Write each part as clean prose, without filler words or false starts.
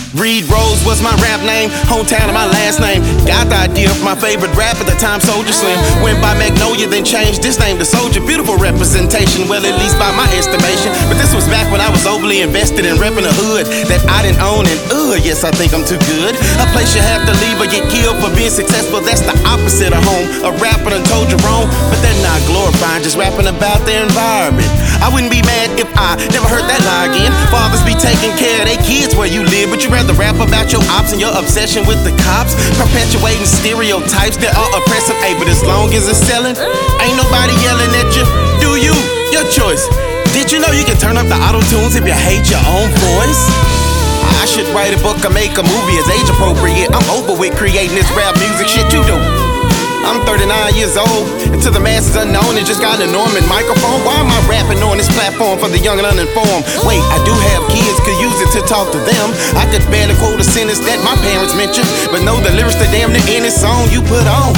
Reed Rose was my rap name, hometown of my last name. Got the idea of my favorite rap at the time, Soulja Slim. Went by Magnolia, then changed this name to Soulja. Beautiful representation, well at least by my estimation. But this was back when I was overly invested in repping a hood that I didn't own, and yes, I think I'm too good. A place you have to leave or get killed for being successful, that's the opposite of home. A rapper done told you wrong, but they're not glorifying, just rapping about their environment. I wouldn't be mad if I never heard that lie again. Fathers be taking care of their kids where you live, but you rather rap about your ops and your obsession with the cops, perpetuating stereotypes that are oppressive. Hey, but as long as it's selling, ain't nobody yelling at you. Do you? Your choice. Did you know you can turn up the auto-tunes if you hate your own voice? I should write a book or make a movie as age appropriate. I'm over with creating this rap music shit you do. I'm 39 years old, and to the masses unknown, and just got an enormous microphone. Why am I rapping on this platform for the young and uninformed? Wait, I do have kids, could use it to talk to them. I could barely quote a sentence that my parents mentioned, but know the lyrics to damn near any song you put on.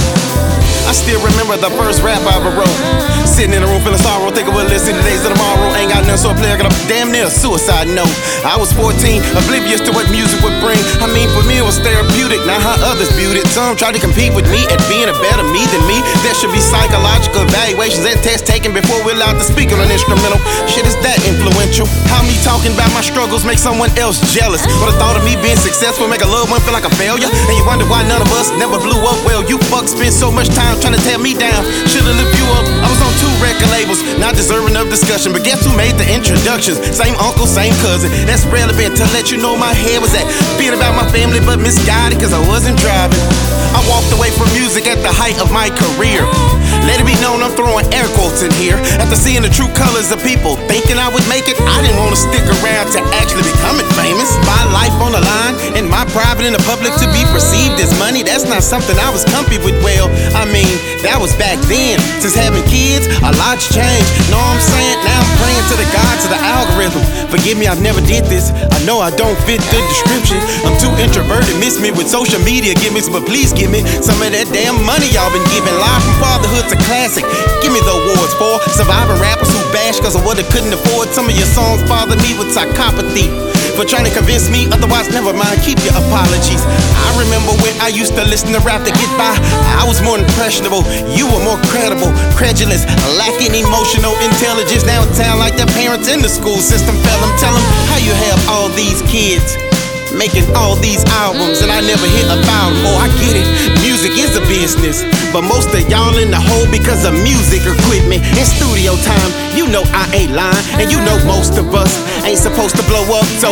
I still remember the first rap I ever wrote. Sitting in a room full of sorrow, thinking we'll listen to Days of Tomorrow. Ain't got nothing, so I play a damn near a suicide note. I was 14, oblivious to what music would bring. I mean, for me it was therapeutic, not how others viewed it. Some tried to compete with me at being a better me than me. There should be psychological evaluations and tests taken before we're allowed to speak on an instrumental. Shit is that influential. How me talking about my struggles make someone else jealous? But the thought of me being successful make a loved one feel like a failure. And you wonder why none of us never blew up. Well, you fucks spend so much time trying to tear me down. Should've lift you up. I was on 2 record labels, not deserving of discussion. But guess who made the introductions? Same uncle, same cousin. That's relevant to let you know my head was at being about my family, but misguided cause I wasn't driving. I walked away from music at the height of my career. Let it be known I'm throwing air quotes in here. After seeing the true colors of people thinking I would make it, I didn't want to stick around to actually becoming famous. My life on the line and my private in the public to be perceived as money, that's not something I was comfy with. Well, I mean, that was back then. Since having kids, a lot's changed. Know what I'm saying? Now I'm praying to the gods of the algorithm. Forgive me, I've never did this. I know I don't fit the description. I'm too introverted, miss me with social media gimmicks, but please give me some of that damn money y'all been giving. Live from Fatherhood's a classic. Give me the awards for surviving rappers who bash cause of what they couldn't afford. Some of your songs bother me with psychopathy for trying to convince me, otherwise never mind, keep your apologies. I remember when I used to listen to rap to get by. I was more impressionable, you were more credible, credulous, lacking emotional intelligence. Now it sound like their parents in the school system fell them. Tell them how you have all these kids making all these albums and I never hear about them. Oh, I get it, music is a business, but most of y'all in the hole because of music equipment and studio time. You know I ain't lying, and you know most of us ain't supposed to blow up. So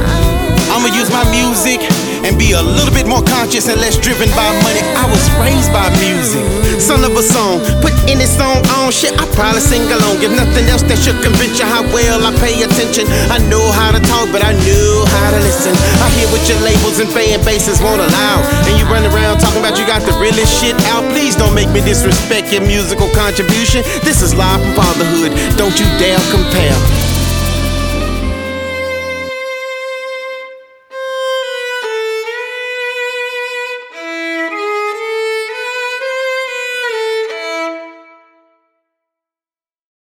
I'ma use my music and be a little bit more conscious and less driven by money. I was raised by music, son of a song, put any song on, shit, I probably sing along. If nothing else that should convince you how well I pay attention. I know how to talk, but I knew how to listen. I hear what your labels and fan bases won't allow, and you run around talking about you got the realest shit out. Please don't make me disrespect your musical contribution. This is live from Fatherhood, don't you dare compare.